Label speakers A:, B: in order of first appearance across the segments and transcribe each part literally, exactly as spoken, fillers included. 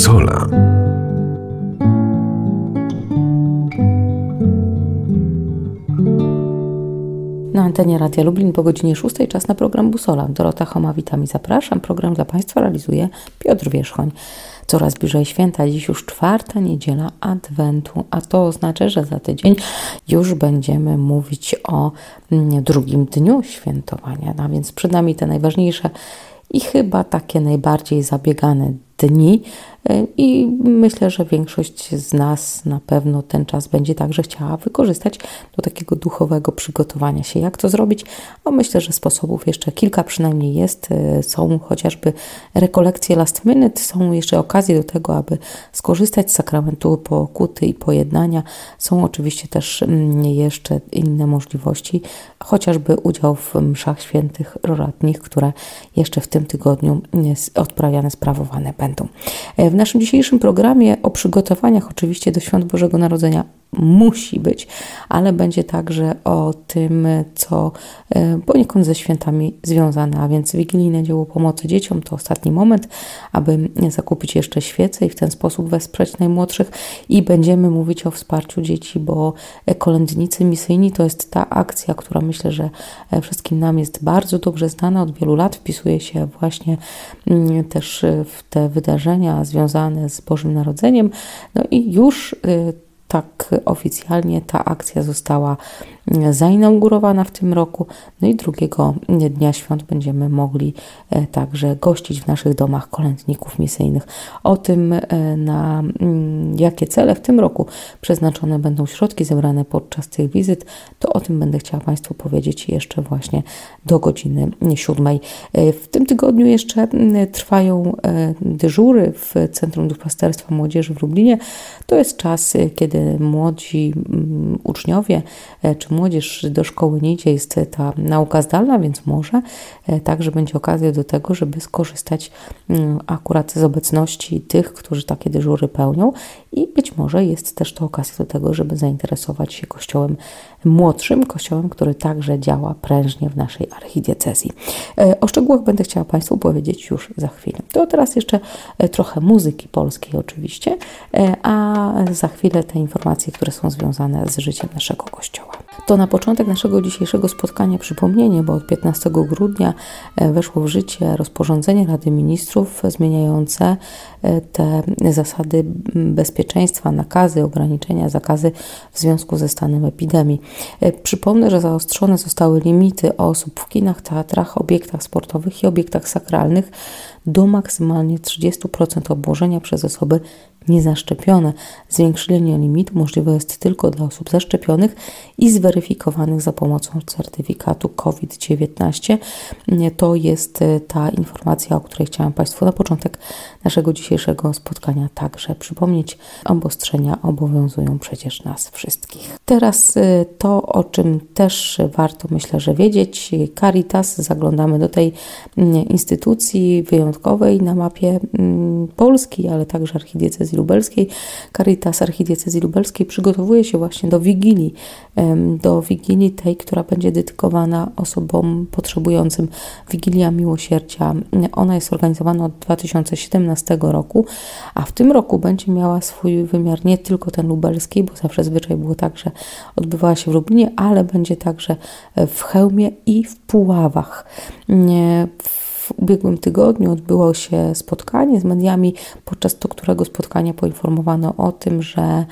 A: Bussola.
B: Na antenie Radia Lublin po godzinie szóstej czas na program Bussola. Dorota Choma, witam i zapraszam. Program dla Państwa realizuje Piotr Wierzchoń. Coraz bliżej święta, dziś już czwarta niedziela Adwentu, a to oznacza, że za tydzień już będziemy mówić o drugim dniu świętowania, a więc przed nami te najważniejsze i chyba takie najbardziej zabiegane dni i myślę, że większość z nas na pewno ten czas będzie także chciała wykorzystać do takiego duchowego przygotowania się. Jak to zrobić? No myślę, że sposobów jeszcze kilka przynajmniej jest. Są chociażby rekolekcje last minute, są jeszcze okazje do tego, aby skorzystać z sakramentu pokuty i pojednania. Są oczywiście też jeszcze inne możliwości, chociażby udział w mszach świętych roratnich, które jeszcze w tym tygodniu odprawiane, sprawowane będą. W naszym dzisiejszym programie o przygotowaniach oczywiście do Świąt Bożego Narodzenia musi być, ale będzie także o tym, co poniekąd ze świętami związane, a więc wigilijne dzieło pomocy dzieciom to ostatni moment, aby zakupić jeszcze świece i w ten sposób wesprzeć najmłodszych i będziemy mówić o wsparciu dzieci, bo kolędnicy misyjni to jest ta akcja, która myślę, że wszystkim nam jest bardzo dobrze znana, od wielu lat wpisuje się właśnie też w te wydarzenia związane z Bożym Narodzeniem, no i już tak oficjalnie ta akcja została zainaugurowana w tym roku. No i drugiego dnia świąt będziemy mogli także gościć w naszych domach kolędników misyjnych. O tym, na jakie cele w tym roku przeznaczone będą środki zebrane podczas tych wizyt, to o tym będę chciała Państwu powiedzieć jeszcze właśnie do godziny siódmej. W tym tygodniu jeszcze trwają dyżury w Centrum Duszpasterstwa Młodzieży w Lublinie. To jest czas, kiedy młodzi uczniowie czy młodzież do szkoły nie idzie, jest ta nauka zdalna, więc może także będzie okazja do tego, żeby skorzystać akurat z obecności tych, którzy takie dyżury pełnią i być może jest też to okazja do tego, żeby zainteresować się kościołem młodszym, kościołem, który także działa prężnie w naszej archidiecezji. O szczegółach będę chciała Państwu powiedzieć już za chwilę. To teraz jeszcze trochę muzyki polskiej oczywiście, a za chwilę te informacje, które są związane z życiem naszego kościoła. To na początek naszego dzisiejszego spotkania przypomnienie, bo od piętnastego grudnia weszło w życie rozporządzenie Rady Ministrów zmieniające te zasady bezpieczeństwa, nakazy, ograniczenia, zakazy w związku ze stanem epidemii. Przypomnę, że zaostrzone zostały limity osób w kinach, teatrach, obiektach sportowych i obiektach sakralnych do maksymalnie trzydzieści procent obłożenia przez osoby niezaszczepione. Zwiększenie limitu możliwe jest tylko dla osób zaszczepionych i zweryfikowanych za pomocą certyfikatu COVID dziewiętnaście. To jest ta informacja, o której chciałam Państwu na początek naszego dzisiejszego spotkania także przypomnieć. Obostrzenia obowiązują przecież nas wszystkich. Teraz to, o czym też warto, myślę, że wiedzieć. Caritas, zaglądamy do tej instytucji wyjątkowej na mapie Polski, ale także archidiecezji lubelskiej. Caritas archidiecezji lubelskiej przygotowuje się właśnie do Wigilii, do Wigilii tej, która będzie dedykowana osobom potrzebującym. Wigilia Miłosierdzia. Ona jest organizowana od dwa tysiące siedemnastego roku, a w tym roku będzie miała swój wymiar nie tylko ten lubelski, bo zawsze zwyczaj było tak, że odbywała się w Lublinie, ale będzie także w Chełmie i w Puławach. W ubiegłym tygodniu odbyło się spotkanie z mediami, podczas którego spotkania poinformowano o tym, że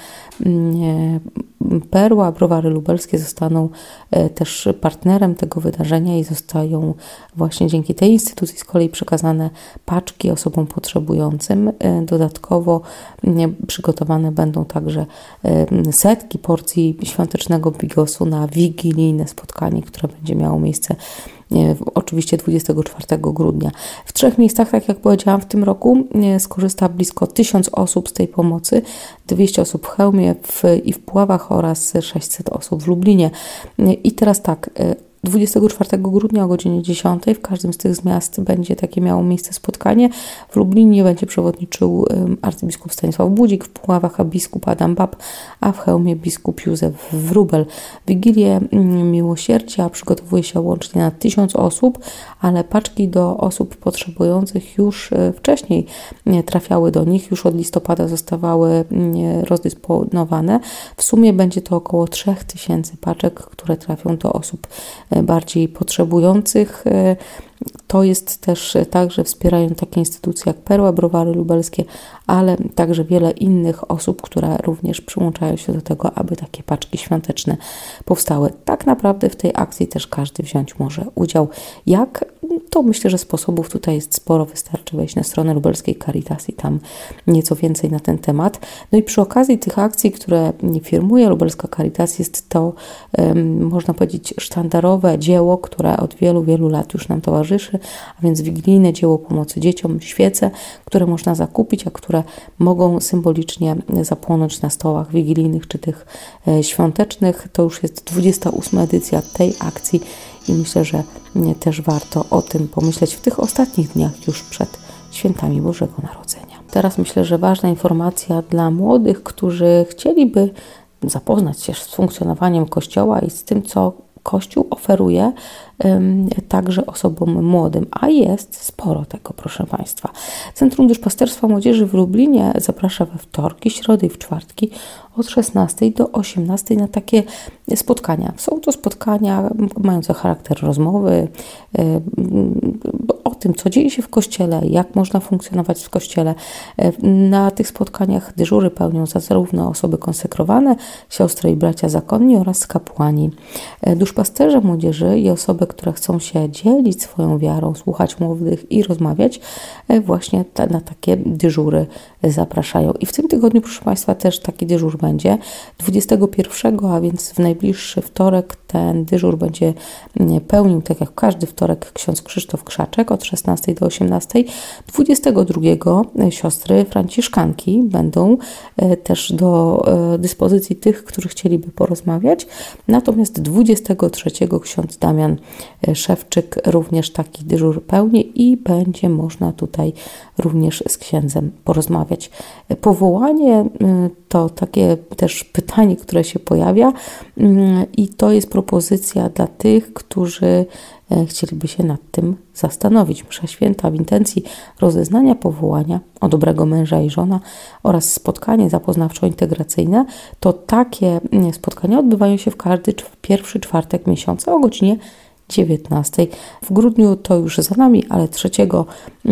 B: Perła, Browary Lubelskie zostaną też partnerem tego wydarzenia i zostają właśnie dzięki tej instytucji z kolei przekazane paczki osobom potrzebującym. Dodatkowo przygotowane będą także setki porcji świątecznego bigosu na wigilijne spotkanie, które będzie miało miejsce oczywiście dwudziestego czwartego grudnia. W trzech miejscach, tak jak powiedziałam, w tym roku skorzysta blisko tysiąc osób z tej pomocy, dwieście osób w Chełmie w, i w Puławach oraz sześćset osób w Lublinie. I teraz tak, dwudziestego czwartego grudnia o godzinie dziesiątej w każdym z tych miast będzie takie miało miejsce spotkanie. W Lublinie będzie przewodniczył arcybiskup Stanisław Budzik, w Puławach biskup Adam Bab, a w Chełmie biskup Józef Wróbel. Wigilię Miłosierdzia przygotowuje się łącznie na tysiąc osób, ale paczki do osób potrzebujących już wcześniej trafiały do nich, już od listopada zostawały rozdysponowane. W sumie będzie to około trzech tysięcy paczek, które trafią do osób bardziej potrzebujących. To jest też tak, że wspierają takie instytucje jak Perła, Browary Lubelskie, ale także wiele innych osób, które również przyłączają się do tego, aby takie paczki świąteczne powstały. Tak naprawdę w tej akcji też każdy wziąć może udział. Jak? To myślę, że sposobów tutaj jest sporo. Wystarczy wejść na stronę Lubelskiej Caritas i tam nieco więcej na ten temat. No i przy okazji tych akcji, które firmuje Lubelska Caritas, jest to, um, można powiedzieć, sztandarowe dzieło, które od wielu, wielu lat już nam towarzyszy, a więc wigilijne dzieło pomocy dzieciom, świece, które można zakupić, a które mogą symbolicznie zapłonąć na stołach wigilijnych czy tych e, świątecznych. To już jest dwudziesta ósma edycja tej akcji i myślę, że też warto o tym pomyśleć w tych ostatnich dniach już przed świętami Bożego Narodzenia. Teraz myślę, że ważna informacja dla młodych, którzy chcieliby zapoznać się z funkcjonowaniem Kościoła i z tym, co Kościół oferuje um, także osobom młodym, a jest sporo tego, proszę Państwa. Centrum Duszpasterstwa Młodzieży w Lublinie zaprasza we wtorki, środy i w czwartki od szesnastej do osiemnastej na takie spotkania. Są to spotkania mające charakter rozmowy um, o tym, co dzieje się w Kościele, jak można funkcjonować w Kościele. Na tych spotkaniach dyżury pełnią zarówno osoby konsekrowane, siostry i bracia zakonni oraz kapłani. Duszpasterze młodzieży i osoby, które chcą się dzielić swoją wiarą, słuchać młodych i rozmawiać, właśnie na takie dyżury zapraszają. I w tym tygodniu, proszę Państwa, też taki dyżur będzie. dwudziestego pierwszego, a więc w najbliższy wtorek, ten dyżur będzie pełnił, tak jak każdy wtorek, ksiądz Krzysztof Krzaczek od szesnastej do osiemnastej. dwudziestego drugiego siostry franciszkanki będą też do dyspozycji tych, którzy chcieliby porozmawiać. Natomiast dwudziestego trzeciego ksiądz Damian Szewczyk również taki dyżur pełni i będzie można tutaj również z księdzem porozmawiać. Powołanie to takie też pytanie, które się pojawia i to jest propozycja dla tych, którzy chcieliby się nad tym zastanowić. Msza święta w intencji rozeznania powołania o dobrego męża i żona oraz spotkanie zapoznawczo-integracyjne, to takie spotkania odbywają się w każdy pierwszy czwartek miesiąca o godzinie dziewiętnastej. W grudniu to już za nami, ale trzeciego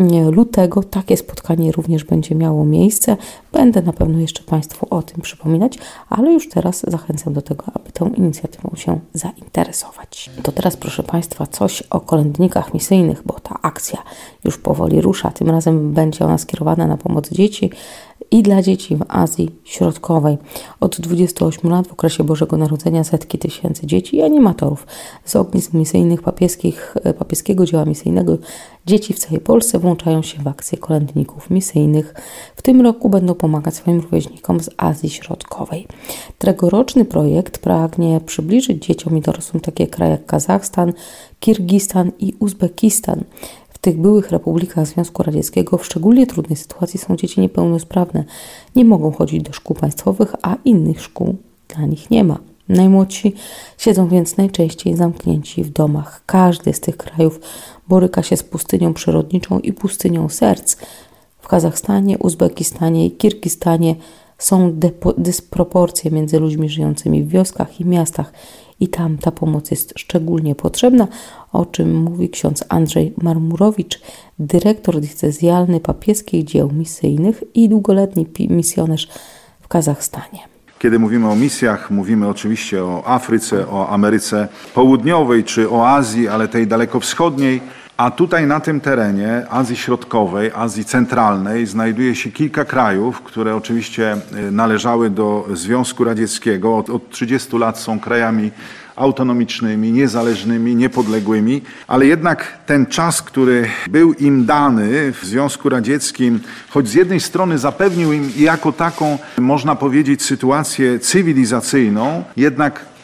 B: lutego takie spotkanie również będzie miało miejsce. Będę na pewno jeszcze Państwu o tym przypominać, ale już teraz zachęcam do tego, aby tą inicjatywą się zainteresować. To teraz, proszę Państwa, coś o kolędnikach misyjnych, bo ta akcja już powoli rusza. Tym razem będzie ona skierowana na pomoc dzieci i dla dzieci w Azji Środkowej. Od dwudziestu ośmiu lat w okresie Bożego Narodzenia setki tysięcy dzieci i animatorów z ognisk misyjnych papieskich, papieskiego dzieła misyjnego dzieci w całej Polsce włączają się w akcję kolędników misyjnych. W tym roku będą pomagać swoim rówieśnikom z Azji Środkowej. Tegoroczny projekt pragnie przybliżyć dzieciom i dorosłym takie kraje jak Kazachstan, Kirgistan i Uzbekistan. W tych byłych republikach Związku Radzieckiego w szczególnie trudnej sytuacji są dzieci niepełnosprawne. Nie mogą chodzić do szkół państwowych, a innych szkół dla nich nie ma. Najmłodsi siedzą więc najczęściej zamknięci w domach. Każdy z tych krajów boryka się z pustynią przyrodniczą i pustynią serc. W Kazachstanie, Uzbekistanie i Kirgistanie są dysproporcje między ludźmi żyjącymi w wioskach i miastach i tam ta pomoc jest szczególnie potrzebna, o czym mówi ksiądz Andrzej Marmurowicz, dyrektor diecezjalny papieskich dzieł misyjnych i długoletni misjonarz w Kazachstanie.
A: Kiedy mówimy o misjach, mówimy oczywiście o Afryce, o Ameryce Południowej czy o Azji, ale tej dalekowschodniej. A tutaj na tym terenie Azji Środkowej, Azji Centralnej znajduje się kilka krajów, które oczywiście należały do Związku Radzieckiego. Od, od trzydziestu lat są krajami autonomicznymi, niezależnymi, niepodległymi, ale jednak ten czas, który był im dany w Związku Radzieckim, choć z jednej strony zapewnił im jako taką, można powiedzieć, sytuację cywilizacyjną, jednak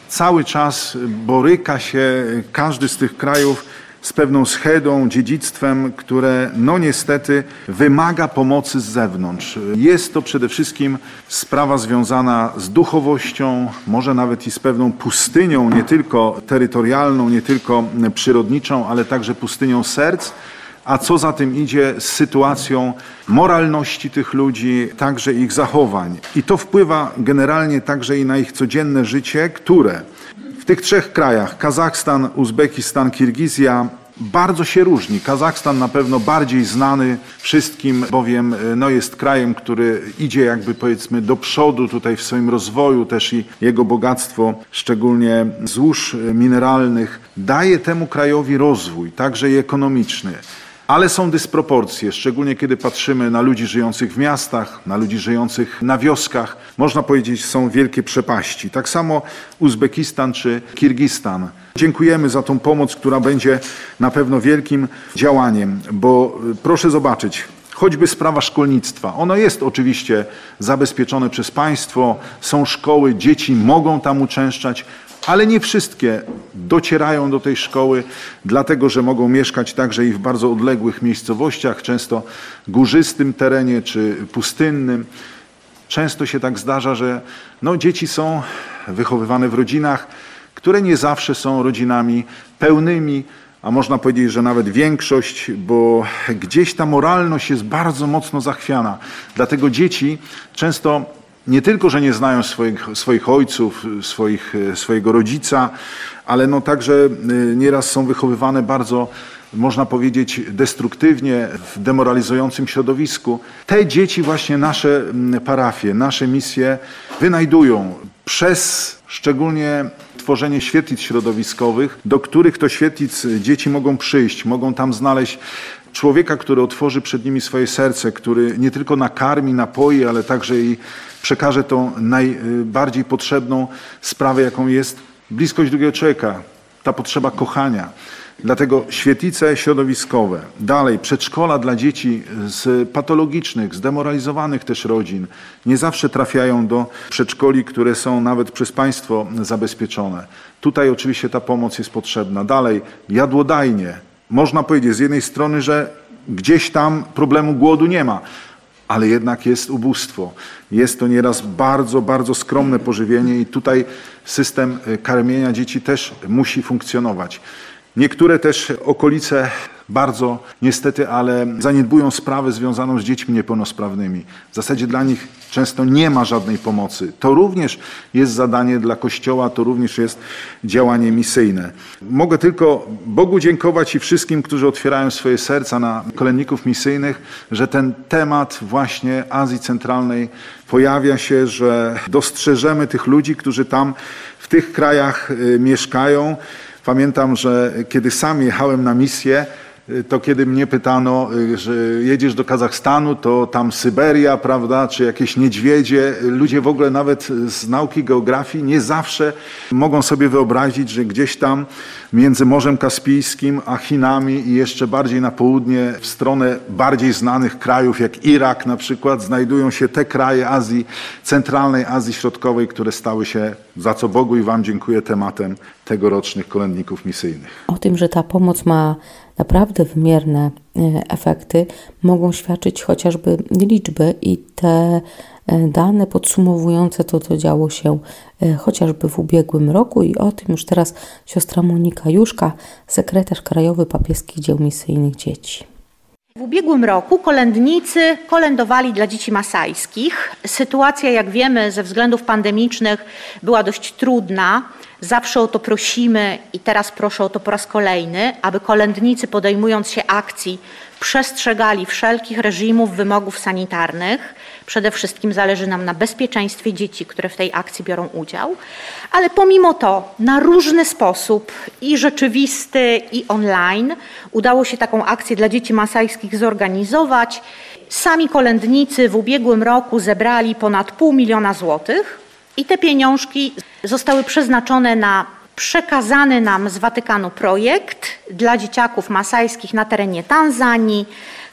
A: cały czas boryka się każdy z tych krajów z pewną schedą, dziedzictwem, które no niestety wymaga pomocy z zewnątrz. Jest to przede wszystkim sprawa związana z duchowością, może nawet i z pewną pustynią, nie tylko terytorialną, nie tylko przyrodniczą, ale także pustynią serc. A co za tym idzie, z sytuacją moralności tych ludzi, także ich zachowań. I to wpływa generalnie także i na ich codzienne życie, które w tych trzech krajach, Kazachstan, Uzbekistan, Kirgizja, bardzo się różni. Kazachstan na pewno bardziej znany wszystkim, bowiem no, jest krajem, który idzie jakby powiedzmy do przodu tutaj w swoim rozwoju, też i jego bogactwo, szczególnie złóż mineralnych, daje temu krajowi rozwój, także i ekonomiczny. Ale są dysproporcje, szczególnie kiedy patrzymy na ludzi żyjących w miastach, na ludzi żyjących na wioskach. Można powiedzieć, są wielkie przepaści. Tak samo Uzbekistan czy Kirgistan. Dziękujemy za tą pomoc, która będzie na pewno wielkim działaniem, bo proszę zobaczyć, choćby sprawa szkolnictwa. Ono jest oczywiście zabezpieczone przez państwo, są szkoły, dzieci mogą tam uczęszczać, ale nie wszystkie docierają do tej szkoły, dlatego że mogą mieszkać także i w bardzo odległych miejscowościach, często górzystym terenie czy pustynnym. Często się tak zdarza, że no, dzieci są wychowywane w rodzinach, które nie zawsze są rodzinami pełnymi, a można powiedzieć, że nawet większość, bo gdzieś ta moralność jest bardzo mocno zachwiana. Dlatego dzieci często nie tylko, że nie znają swoich, swoich ojców, swoich, swojego rodzica, ale no także nieraz są wychowywane bardzo, można powiedzieć, destruktywnie, w demoralizującym środowisku. Te dzieci właśnie nasze parafie, nasze misje wynajdują przez szczególnie tworzenie świetlic środowiskowych, do których to świetlic dzieci mogą przyjść, mogą tam znaleźć człowieka, który otworzy przed nimi swoje serce, który nie tylko nakarmi, napoi, ale także i przekaże tą najbardziej potrzebną sprawę, jaką jest bliskość drugiego człowieka, ta potrzeba kochania. Dlatego świetlice środowiskowe, dalej przedszkola dla dzieci z patologicznych, zdemoralizowanych też rodzin, nie zawsze trafiają do przedszkoli, które są nawet przez państwo zabezpieczone. Tutaj oczywiście ta pomoc jest potrzebna. Dalej, jadłodajnie. Można powiedzieć z jednej strony, że gdzieś tam problemu głodu nie ma, ale jednak jest ubóstwo. Jest to nieraz bardzo, bardzo skromne pożywienie i tutaj system karmienia dzieci też musi funkcjonować. Niektóre też okolice bardzo niestety, ale zaniedbują sprawę związaną z dziećmi niepełnosprawnymi. W zasadzie dla nich często nie ma żadnej pomocy. To również jest zadanie dla Kościoła, to również jest działanie misyjne. Mogę tylko Bogu dziękować i wszystkim, którzy otwierają swoje serca na kolędników misyjnych, że ten temat właśnie Azji Centralnej pojawia się, że dostrzeżemy tych ludzi, którzy tam w tych krajach mieszkają. Pamiętam, że kiedy sam jechałem na misję, to kiedy mnie pytano, że jedziesz do Kazachstanu, to tam Syberia, prawda, czy jakieś niedźwiedzie. Ludzie w ogóle nawet z nauki geografii nie zawsze mogą sobie wyobrazić, że gdzieś tam między Morzem Kaspijskim a Chinami i jeszcze bardziej na południe, w stronę bardziej znanych krajów, jak Irak na przykład, znajdują się te kraje Azji Centralnej, Azji Środkowej, które stały się, za co Bogu i Wam dziękuję, tematem tegorocznych kolędników misyjnych.
B: O tym, że ta pomoc ma naprawdę wymierne efekty, mogą świadczyć chociażby liczby i te dane podsumowujące to, co działo się chociażby w ubiegłym roku i o tym już teraz siostra Monika Juszka, sekretarz krajowy Papieskich Dzieł Misyjnych Dzieci.
C: W ubiegłym roku kolędnicy kolędowali dla dzieci masajskich. Sytuacja, jak wiemy, ze względów pandemicznych była dość trudna. Zawsze o to prosimy i teraz proszę o to po raz kolejny, aby kolędnicy, podejmując się akcji, przestrzegali wszelkich reżimów, wymogów sanitarnych. Przede wszystkim zależy nam na bezpieczeństwie dzieci, które w tej akcji biorą udział. Ale pomimo to na różny sposób, i rzeczywisty, i online, udało się taką akcję dla dzieci masajskich zorganizować. Sami kolędnicy w ubiegłym roku zebrali ponad pół miliona złotych i te pieniążki zostały przeznaczone na przekazany nam z Watykanu projekt dla dzieciaków masajskich na terenie Tanzanii.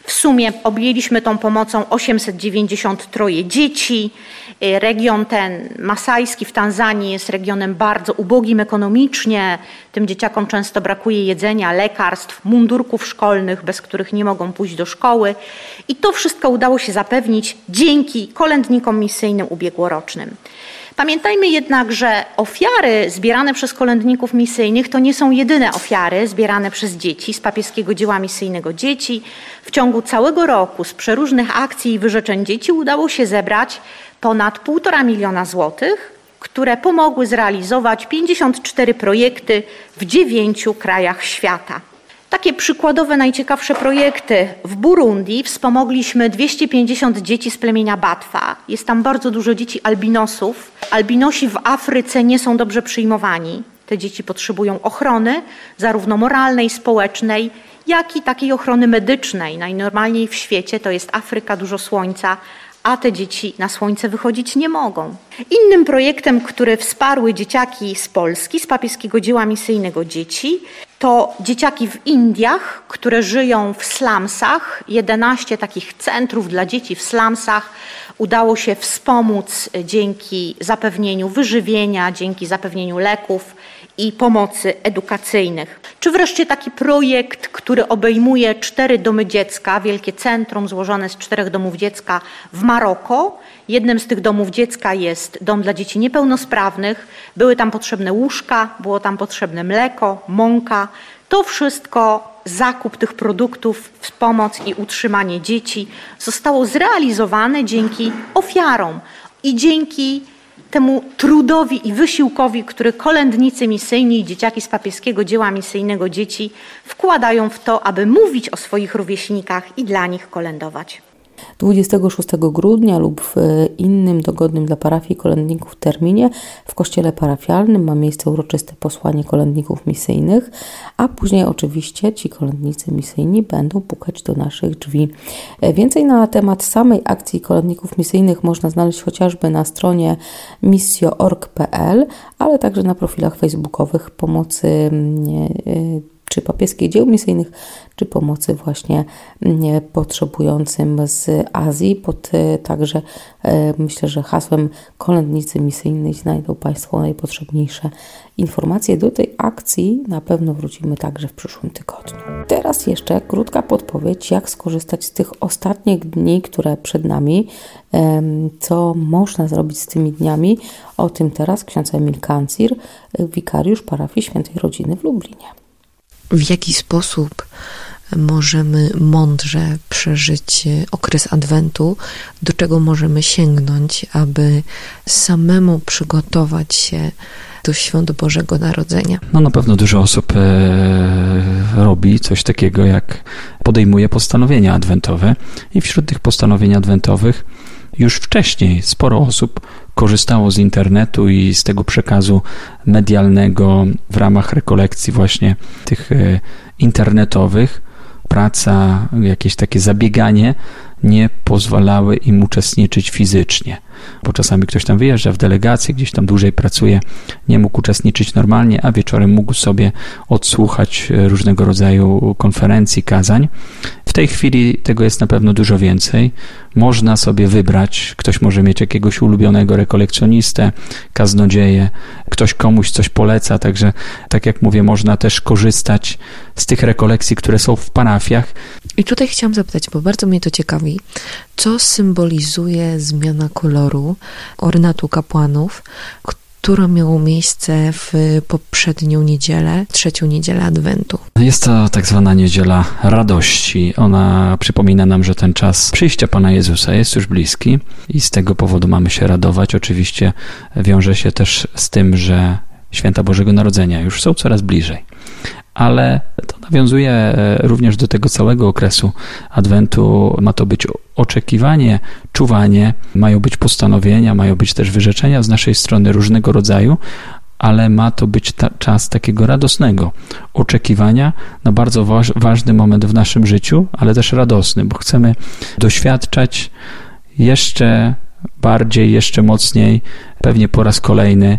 C: W sumie objęliśmy tą pomocą osiemset dziewięćdziesiąt trzy dzieci. Region ten masajski w Tanzanii jest regionem bardzo ubogim ekonomicznie. Tym dzieciakom często brakuje jedzenia, lekarstw, mundurków szkolnych, bez których nie mogą pójść do szkoły. I to wszystko udało się zapewnić dzięki kolędnikom misyjnym ubiegłorocznym. Pamiętajmy jednak, że ofiary zbierane przez kolędników misyjnych to nie są jedyne ofiary zbierane przez dzieci z papieskiego dzieła misyjnego dzieci. W ciągu całego roku z przeróżnych akcji i wyrzeczeń dzieci udało się zebrać ponad półtora miliona złotych, które pomogły zrealizować pięćdziesiąt cztery projekty w dziewięciu krajach świata. Takie przykładowe, najciekawsze projekty. W Burundi wspomogliśmy dwieście pięćdziesiąt dzieci z plemienia Batwa. Jest tam bardzo dużo dzieci albinosów. Albinosi w Afryce nie są dobrze przyjmowani. Te dzieci potrzebują ochrony, zarówno moralnej, społecznej, jak i takiej ochrony medycznej. Najnormalniej w świecie to jest Afryka, dużo słońca, a te dzieci na słońce wychodzić nie mogą. Innym projektem, który wsparły dzieciaki z Polski, z papieskiego dzieła misyjnego dzieci, to dzieciaki w Indiach, które żyją w slumsach. jedenaście takich centrów dla dzieci w slumsach udało się wspomóc dzięki zapewnieniu wyżywienia, dzięki zapewnieniu leków i pomocy edukacyjnych. Czy wreszcie taki projekt, który obejmuje cztery domy dziecka, wielkie centrum złożone z czterech domów dziecka w Maroko. Jednym z tych domów dziecka jest dom dla dzieci niepełnosprawnych. Były tam potrzebne łóżka, było tam potrzebne mleko, mąka. To wszystko, zakup tych produktów, pomoc i utrzymanie dzieci zostało zrealizowane dzięki ofiarom i dzięki temu trudowi i wysiłkowi, który kolędnicy misyjni i dzieciaki z papieskiego dzieła misyjnego dzieci wkładają w to, aby mówić o swoich rówieśnikach i dla nich kolędować.
B: dwudziestego szóstego grudnia lub w innym dogodnym dla parafii kolędników terminie w kościele parafialnym ma miejsce uroczyste posłanie kolędników misyjnych, a później oczywiście ci kolędnicy misyjni będą pukać do naszych drzwi. Więcej na temat samej akcji kolędników misyjnych można znaleźć chociażby na stronie missio kropka org kropka p l, ale także na profilach facebookowych pomocy czy papieskich dzieł misyjnych, czy pomocy właśnie potrzebującym z Azji. Pod także myślę, że hasłem kolędnicy misyjni znajdą Państwo najpotrzebniejsze informacje. Do tej akcji na pewno wrócimy także w przyszłym tygodniu. Teraz jeszcze krótka podpowiedź, jak skorzystać z tych ostatnich dni, które przed nami, co można zrobić z tymi dniami. O tym teraz ksiądz Emil Kancir, wikariusz parafii Świętej Rodziny w Lublinie.
D: W jaki sposób możemy mądrze przeżyć okres Adwentu, do czego możemy sięgnąć, aby samemu przygotować się do świąt Bożego Narodzenia?
E: No na pewno dużo osób e, robi coś takiego, jak podejmuje postanowienia adwentowe i wśród tych postanowień adwentowych już wcześniej sporo osób korzystało z internetu i z tego przekazu medialnego w ramach rekolekcji właśnie tych internetowych. Praca, jakieś takie zabieganie nie pozwalały im uczestniczyć fizycznie, bo czasami ktoś tam wyjeżdża w delegacji, gdzieś tam dłużej pracuje, nie mógł uczestniczyć normalnie, a wieczorem mógł sobie odsłuchać różnego rodzaju konferencji, kazań. W tej chwili tego jest na pewno dużo więcej. Można sobie wybrać, ktoś może mieć jakiegoś ulubionego rekolekcjonistę, kaznodzieję, ktoś komuś coś poleca, także tak jak mówię, można też korzystać z tych rekolekcji, które są w parafiach.
D: I tutaj chciałam zapytać, bo bardzo mnie to ciekawi, co symbolizuje zmiana koloru ornatu kapłanów, które miało miejsce w poprzednią niedzielę, trzecią niedzielę Adwentu.
E: Jest to tak zwana niedziela radości. Ona przypomina nam, że ten czas przyjścia Pana Jezusa jest już bliski i z tego powodu mamy się radować. Oczywiście wiąże się też z tym, że święta Bożego Narodzenia już są coraz bliżej. Ale to nawiązuje również do tego całego okresu Adwentu. Ma to być oczekiwanie, czuwanie, mają być postanowienia, mają być też wyrzeczenia z naszej strony różnego rodzaju, ale ma to być ta, czas takiego radosnego oczekiwania na bardzo waż, ważny moment w naszym życiu, ale też radosny, bo chcemy doświadczać jeszcze bardziej, jeszcze mocniej, pewnie po raz kolejny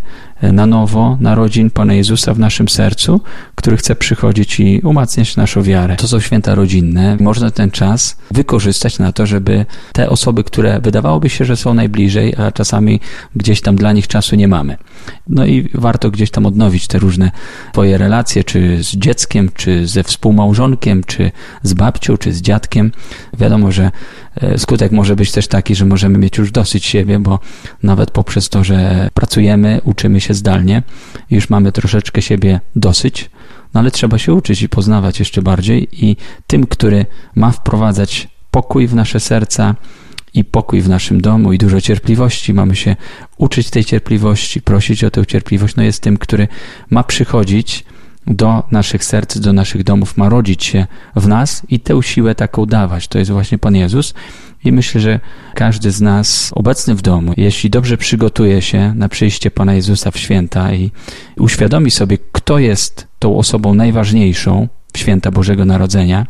E: na nowo narodzin Pana Jezusa w naszym sercu, który chce przychodzić i umacniać naszą wiarę. To są święta rodzinne. Można ten czas wykorzystać na to, żeby te osoby, które wydawałoby się, że są najbliżej, a czasami gdzieś tam dla nich czasu nie mamy. No i warto gdzieś tam odnowić te różne swoje relacje, czy z dzieckiem, czy ze współmałżonkiem, czy z babcią, czy z dziadkiem. Wiadomo, że skutek może być też taki, że możemy mieć już dosyć siebie, bo nawet poprzez to, że pracujemy, uczymy się zdalnie, już mamy troszeczkę siebie dosyć, no ale trzeba się uczyć i poznawać jeszcze bardziej i tym, który ma wprowadzać pokój w nasze serca i pokój w naszym domu i dużo cierpliwości, mamy się uczyć tej cierpliwości, prosić o tę cierpliwość, no jest tym, który ma przychodzić do naszych serc, do naszych domów, ma rodzić się w nas i tę siłę taką dawać. To jest właśnie Pan Jezus i myślę, że każdy z nas obecny w domu, jeśli dobrze przygotuje się na przyjście Pana Jezusa w święta i uświadomi sobie, kto jest tą osobą najważniejszą w święta Bożego Narodzenia,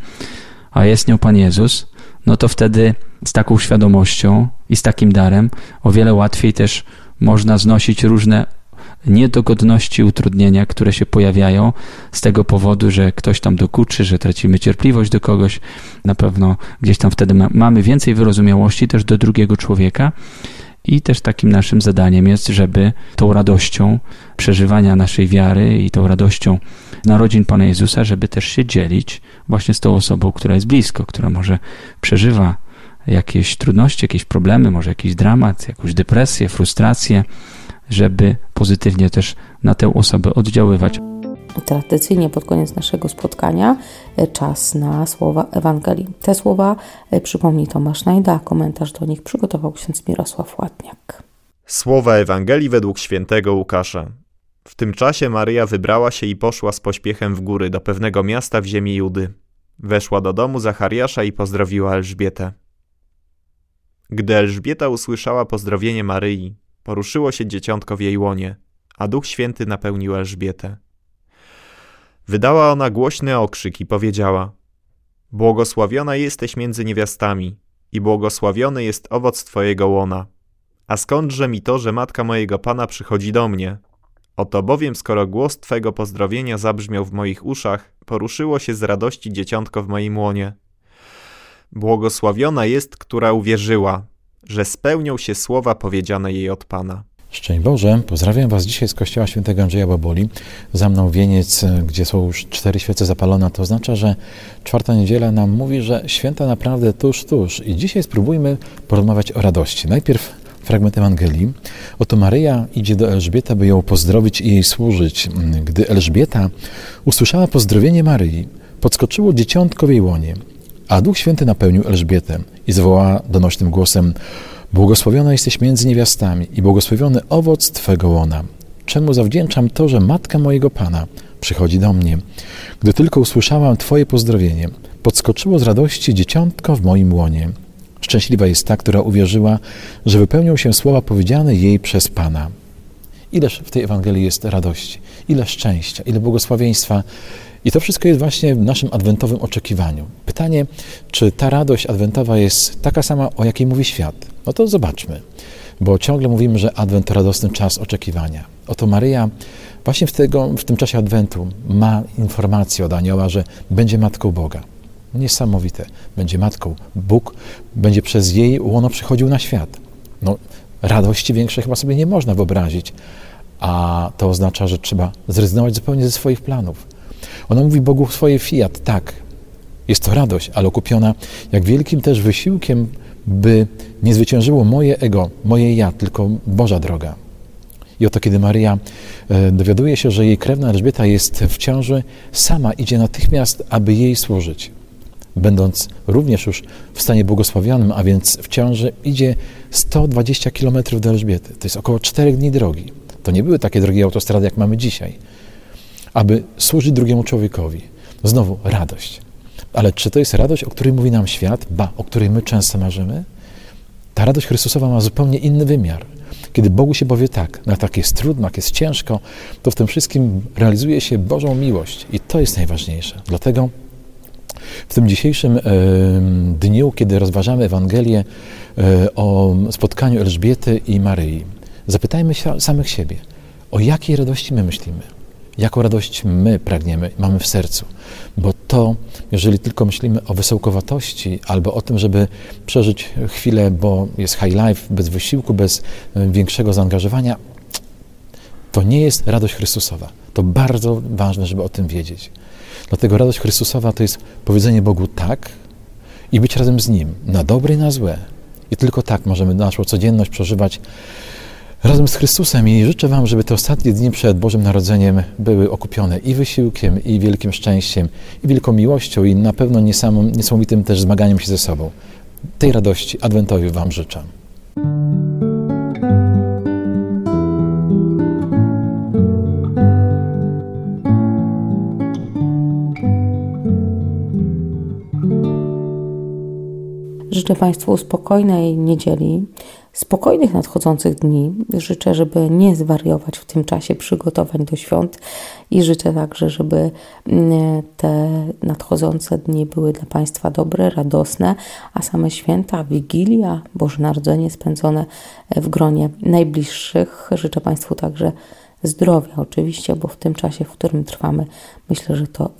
E: a jest nią Pan Jezus, no to wtedy z taką świadomością i z takim darem o wiele łatwiej też można znosić różne niedogodności, utrudnienia, które się pojawiają z tego powodu, że ktoś tam dokuczy, że tracimy cierpliwość do kogoś. Na pewno gdzieś tam wtedy ma, mamy więcej wyrozumiałości też do drugiego człowieka i też takim naszym zadaniem jest, żeby tą radością przeżywania naszej wiary i tą radością narodzin Pana Jezusa, żeby też się dzielić właśnie z tą osobą, która jest blisko, która może przeżywa jakieś trudności, jakieś problemy, może jakiś dramat, jakąś depresję, frustrację, żeby pozytywnie też na tę osobę oddziaływać.
B: Tradycyjnie pod koniec naszego spotkania czas na słowa Ewangelii. Te słowa przypomni Tomasz Najda, a komentarz do nich przygotował ksiądz Mirosław Ładniak.
F: Słowa Ewangelii według świętego Łukasza. W tym czasie Maryja wybrała się i poszła z pośpiechem w góry do pewnego miasta w ziemi Judy. Weszła do domu Zachariasza i pozdrowiła Elżbietę. Gdy Elżbieta usłyszała pozdrowienie Maryi, poruszyło się dzieciątko w jej łonie, a Duch Święty napełnił Elżbietę. Wydała ona głośny okrzyk i powiedziała: Błogosławiona jesteś między niewiastami i błogosławiony jest owoc Twojego łona. A skądże mi to, że matka mojego Pana przychodzi do mnie? Oto bowiem, skoro głos Twego pozdrowienia zabrzmiał w moich uszach, poruszyło się z radości dzieciątko w moim łonie. Błogosławiona jest, która uwierzyła, że spełnią się słowa powiedziane jej od Pana.
G: Szczęść Boże, pozdrawiam Was dzisiaj z kościoła świętego Andrzeja Boboli. Za mną wieniec, gdzie są już cztery świece zapalone. To oznacza, że czwarta niedziela nam mówi, że święta naprawdę tuż, tuż. I dzisiaj spróbujmy porozmawiać o radości. Najpierw fragment Ewangelii. Oto Maryja idzie do Elżbiety, by ją pozdrowić i jej służyć. Gdy Elżbieta usłyszała pozdrowienie Maryi, podskoczyło dzieciątko w jej łonie, a Duch Święty napełnił Elżbietę i zawołała donośnym głosem: Błogosławiona jesteś między niewiastami i błogosławiony owoc Twego łona. Czemu zawdzięczam to, że matka mojego Pana przychodzi do mnie? Gdy tylko usłyszałam Twoje pozdrowienie, podskoczyło z radości dzieciątko w moim łonie. Szczęśliwa jest ta, która uwierzyła, że wypełnią się słowa powiedziane jej przez Pana. Ileż w tej Ewangelii jest radości, ile szczęścia, ile błogosławieństwa. I to wszystko jest właśnie w naszym adwentowym oczekiwaniu. Pytanie, czy ta radość adwentowa jest taka sama, o jakiej mówi świat? No to zobaczmy, bo ciągle mówimy, że adwent to radosny czas oczekiwania. Oto Maryja właśnie w, tego, w tym czasie adwentu ma informację od anioła, że będzie matką Boga. Niesamowite. Będzie matką. Bóg będzie przez jej łono przychodził na świat. No, radości większej chyba sobie nie można wyobrazić, a to oznacza, że trzeba zrezygnować zupełnie ze swoich planów. Ona mówi Bogu swoje fiat, tak, jest to radość, ale okupiona jak wielkim też wysiłkiem, by nie zwyciężyło moje ego, moje ja, tylko Boża droga. I oto kiedy Maryja e, dowiaduje się, że jej krewna Elżbieta jest w ciąży, sama idzie natychmiast, aby jej służyć. Będąc również już w stanie błogosławionym, a więc w ciąży, idzie sto dwadzieścia kilometrów do Elżbiety. To jest około czterech dni drogi. To nie były takie drogie autostrady, jak mamy dzisiaj. Aby służyć drugiemu człowiekowi. Znowu radość. Ale czy to jest radość, o której mówi nam świat? Ba, o której my często marzymy? Ta radość Chrystusowa ma zupełnie inny wymiar. Kiedy Bogu się powie tak, no tak jest trudno, jak jest ciężko, to w tym wszystkim realizuje się Bożą miłość. I to jest najważniejsze. Dlatego w tym dzisiejszym e, dniu, kiedy rozważamy Ewangelię e, o spotkaniu Elżbiety i Maryi, zapytajmy się samych siebie, O jakiej radości my myślimy? Jaką radość my pragniemy, mamy w sercu? Bo to, jeżeli tylko myślimy o wysołkowatości albo o tym, żeby przeżyć chwilę, bo jest high life, bez wysiłku, bez większego zaangażowania, to nie jest radość Chrystusowa. To bardzo ważne, żeby o tym wiedzieć. Dlatego radość Chrystusowa to jest powiedzenie Bogu tak i być razem z Nim, na dobre i na złe. I tylko tak możemy naszą codzienność przeżywać razem z Chrystusem. I życzę Wam, żeby te ostatnie dni przed Bożym Narodzeniem były okupione i wysiłkiem, i wielkim szczęściem, i wielką miłością, i na pewno niesamowitym też zmaganiem się ze sobą. Tej radości adwentowi Wam życzę.
B: Życzę Państwu spokojnej niedzieli, spokojnych nadchodzących dni. Życzę, żeby nie zwariować w tym czasie przygotowań do świąt i życzę także, żeby te nadchodzące dni były dla Państwa dobre, radosne, a same święta, Wigilia, Boże Narodzenie spędzone w gronie najbliższych. Życzę Państwu także zdrowia oczywiście, bo w tym czasie, w którym trwamy, myślę, że to